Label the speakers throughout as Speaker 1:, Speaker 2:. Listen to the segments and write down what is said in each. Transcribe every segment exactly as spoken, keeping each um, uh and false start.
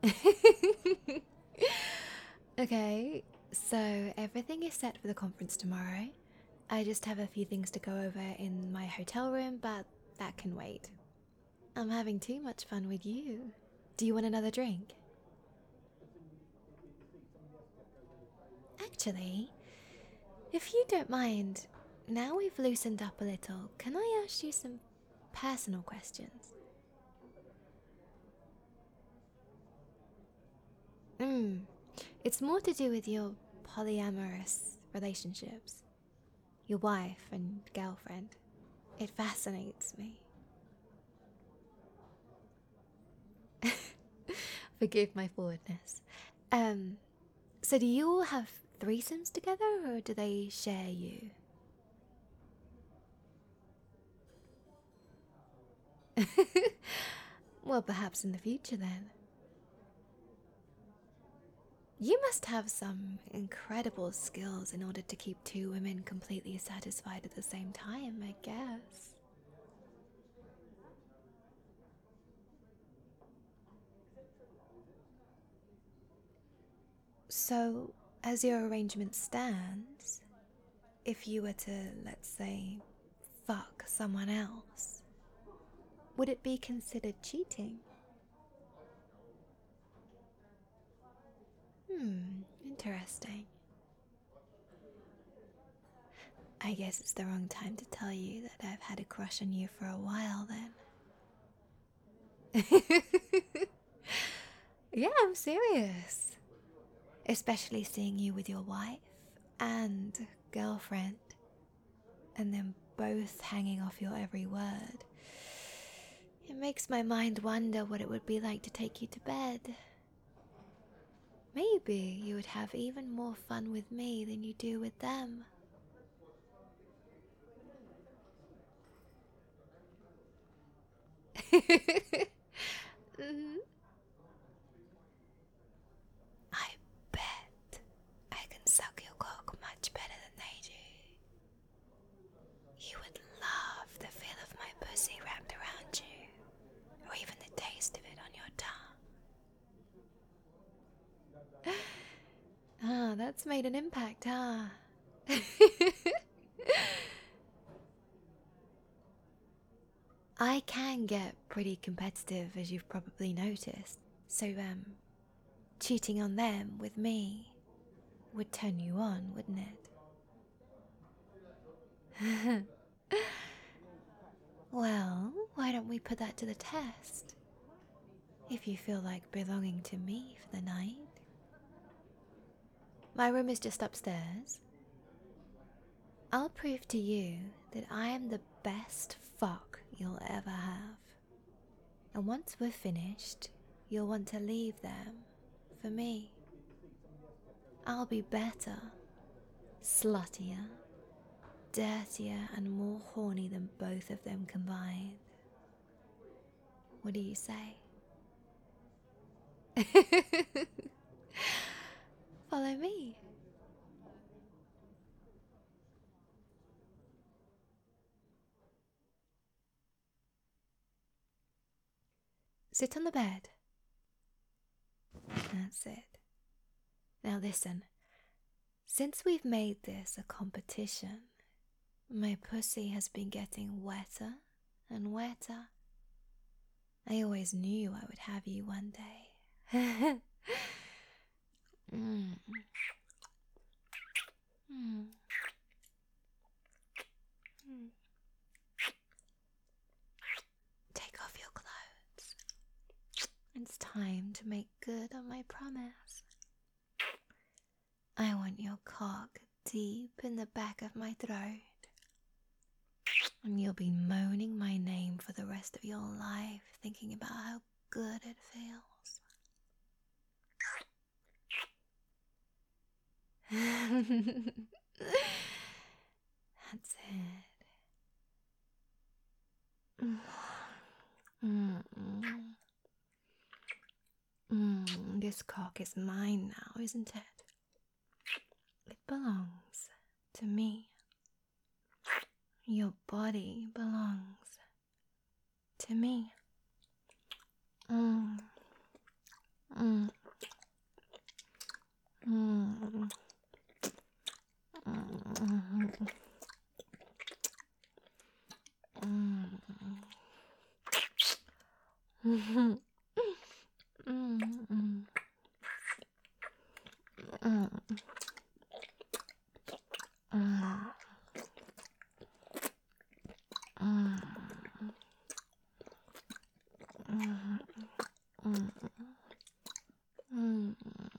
Speaker 1: Okay, so everything is set for the conference tomorrow. I just have a few things to go over in my hotel room, but that can wait. I'm having too much fun with you. Do you want another drink? Actually, if you don't mind, now we've loosened up a little, can I ask you some personal questions? Hmm, it's more to do with your polyamorous relationships, your wife and girlfriend. It fascinates me. Forgive my forwardness. Um, so do you all have threesomes together, or do they share you? Well, perhaps in the future then. You must have some incredible skills in order to keep two women completely satisfied at the same time, I guess. So, as your arrangement stands, if you were to, let's say, fuck someone else, would it be considered cheating? Hmm, interesting. I guess it's the wrong time to tell you that I've had a crush on you for a while then. Yeah, I'm serious. Especially seeing you with your wife and girlfriend, and them both hanging off your every word. It makes my mind wonder what it would be like to take you to bed. Maybe you would have even more fun with me than you do with them. Mhm. I bet I can suck your cock much better than they do. You would love the feel of my pussy wrapped around you, or even the taste of it on your tongue. Ah, that's made an impact, huh? I can get pretty competitive, as you've probably noticed. So, um, cheating on them with me would turn you on, wouldn't it? Well, why don't we put that to the test? If you feel like belonging to me for the night. My room is just upstairs. I'll prove to you that I am the best fuck you'll ever have. And once we're finished, you'll want to leave them for me. I'll be better, sluttier, dirtier, and more horny than both of them combined. What do you say? Follow me. Sit on the bed. That's it. Now listen. Since we've made this a competition, my pussy has been getting wetter and wetter. I always knew I would have you one day. mm. Mm. Mm. Take off your clothes. It's time to make good on my promise. I want your cock deep in the back of my throat, and you'll be moaning my name for the rest of your life, thinking about how good it feels. That's it. Mm, mm, mm. This cock is mine now, isn't it? It belongs to me. Your body belongs to me. Mm. Mm. Mm. Mm. Mm. Mm. Mm. Mm. Mm. Mm. Mm. Mm. Mm.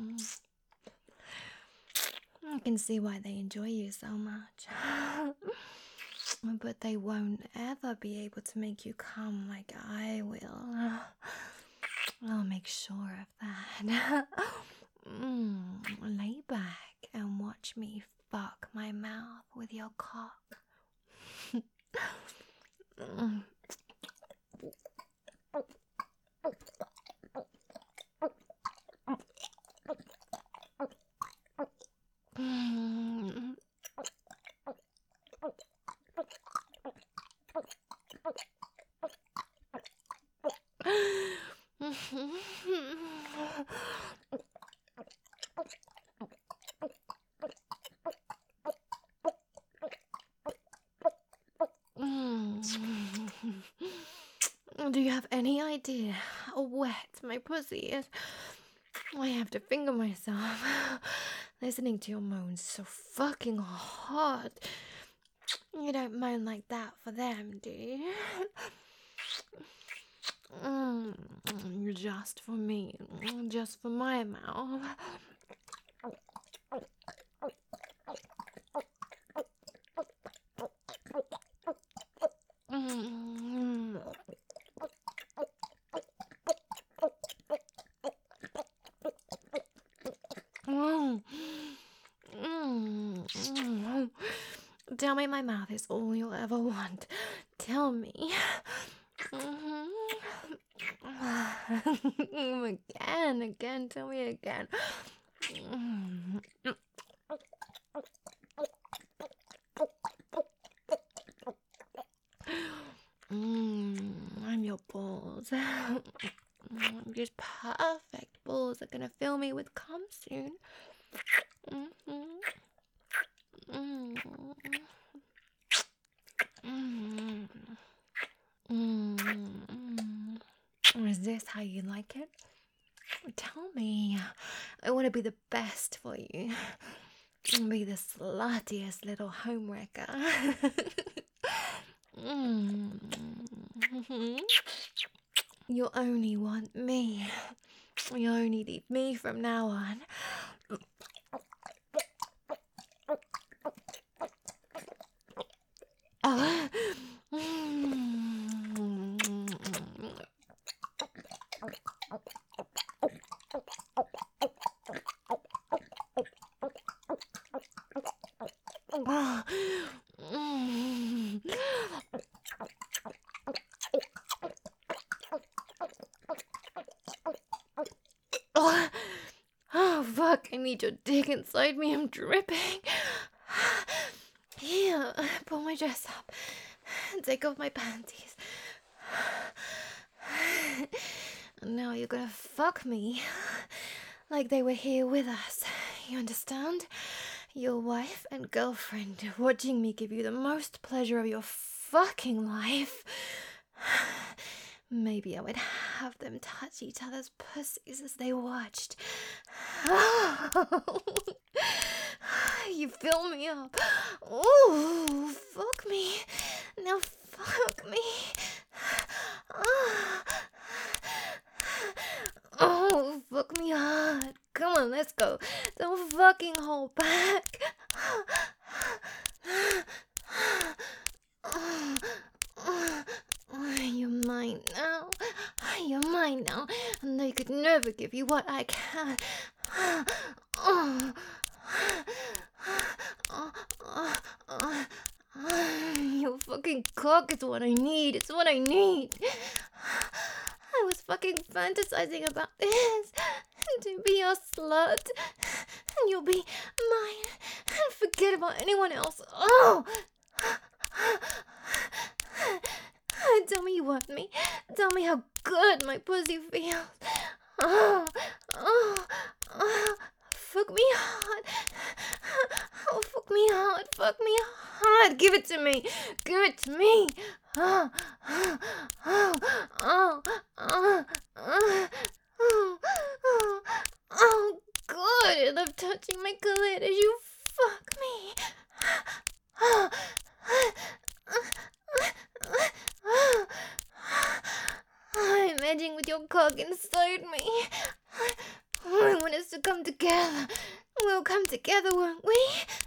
Speaker 1: I can see why they enjoy you so much. But they won't ever be able to make you come like I will. I'll make sure of that. Mm, lay back and watch me fuck my mouth with your cock. Mm. Mm. Do you have any idea how wet my pussy is? I have to finger myself. Listening to your moans so fucking hard. You don't moan like that for them, do you? Mm, just for me. Just for my mouth. Mm. Mm. Mm. Tell me my mouth is all you'll ever want. Tell me. Mm-hmm. Again, again, tell me again. Mm, I'm your balls. These perfect balls are gonna fill me with cum soon. Mm-hmm. Mm. Mm. Mm. Is this how you like it? Tell me. I want to be the best for you. Be the sluttiest little homewrecker. Mm. You only want me. You only need me from now on. Oh. Oh, oh, fuck, I need your dick inside me. I'm dripping. Here, pull my dress up. Take off my panties. And now you're gonna fuck me. Like they were here with us. You understand? Your wife and girlfriend watching me give you the most pleasure of your fucking life. Maybe I would have them touch each other's pussies as they watched. You fill me up. Ooh, fuck me. Now fuck me. Oh, fuck me hard. Come on, let's go. Don't fucking hold back. You're mine now. You're mine now. And they could never give you what I can. Your fucking cock is what I need. It's what I need. I was fucking fantasizing about this. To be your slut. And you'll be mine. And forget about anyone else. Oh! Tell me you want me. Tell me how good my pussy feels. Oh, oh, oh, fuck me hard. Oh, fuck me hard. Fuck me hard. Give it to me. Give it to me. Oh, oh, oh, oh, oh, oh, oh, oh, oh, good. I love touching my clit as you fuck me. Oh, I'm edging with your cock inside me. I want us to come together. We'll come together, won't we?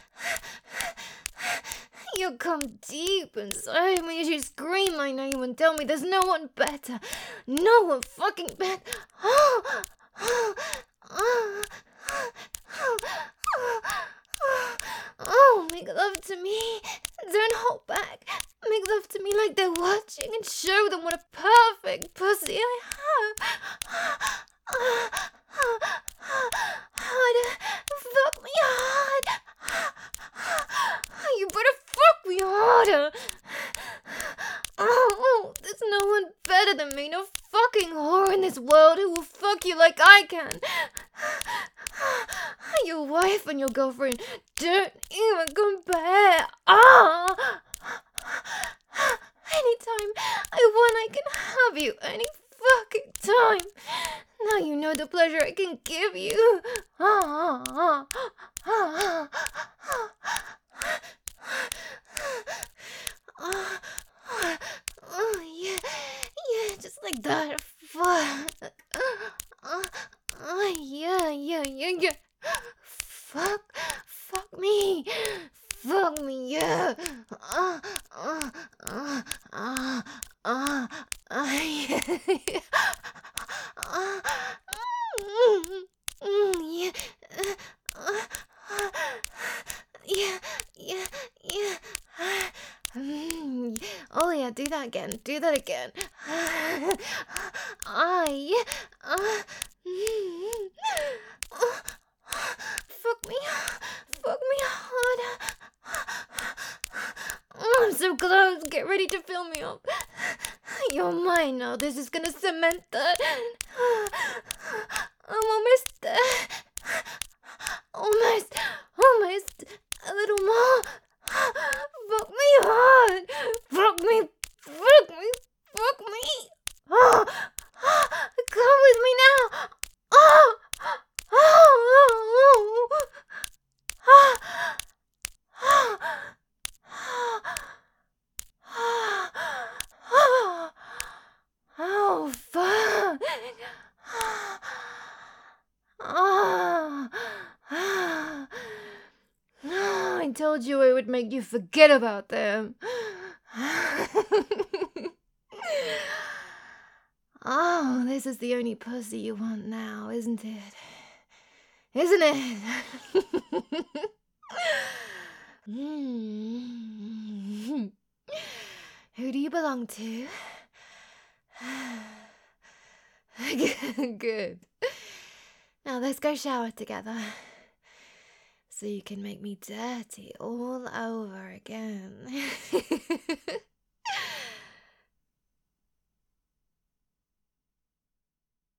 Speaker 1: You'll come deep inside me as you scream my name and tell me there's no one better. No one fucking better. Oh, oh, oh, oh, oh, oh, oh, make love to me. Don't hold back. Make love to me like they're watching and show them what a perfect pussy I have. Hard. Fuck me hard. You better fuck me harder. Oh, there's no one better than me. No fucking whore in this world who will fuck you like I can. Your wife and your girlfriend don't even compare. Ah. Anytime I want, I can have you. Any fucking time. Now you know the pleasure I can give you. Ah, ah, ah, ah, ah, ah, ah, oh, yeah, yeah, just like that. Fuck. Uh, uh, yeah, yeah, yeah, yeah. Fuck, fuck me. Fuck me, yeah. Uh, uh, uh, uh, uh, uh, yeah. Uh, mm, mm, yeah. Uh, uh, yeah, yeah, yeah. Mm, oh yeah, do that again. Do that again. Ah, yeah. Uh, mm, uh, fuck me. Fuck me hard. Oh, I'm so close. Get ready to fill me up. You're mine now. This is gonna cement that. I'm almost there. Almost. Almost. A little more. Fuck me hard. Fuck me. Fuck me. Fuck me. Oh, come with me now. Oh, oh, oh, oh. Oh, fuck. Oh, I told you it would make you forget about them. Oh, this is the only pussy you want now, isn't it? Isn't it? Mm. Who do you belong to? Good. Now let's go shower together. So you can make me dirty all over again.